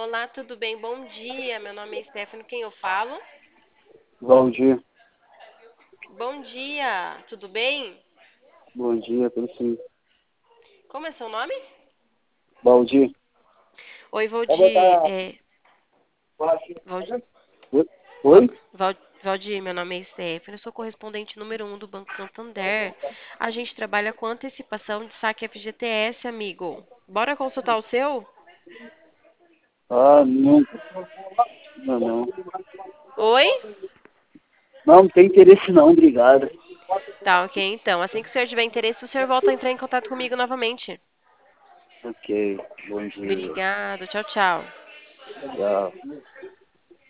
Olá, tudo bem? Bom dia. Meu nome é Stephanie, quem eu falo? Valdir, Bom dia, tudo bem? bom dia, tudo sim. Como é seu nome? Valdir, Oi, vai Valdir. botar. Valdir, Oi? Va- Oi? Valdir, meu nome é Stephanie, eu sou correspondente número 1 do Banco Santander. A gente trabalha com antecipação de saque FGTS, amigo. Bora consultar o seu? Ah, não, não, não. Oi? Não tem interesse não, obrigado. Tá, ok, então. Assim que o senhor tiver interesse, o senhor volta a entrar em contato comigo novamente. Ok, bom dia. Obrigado, tchau, tchau. Tchau.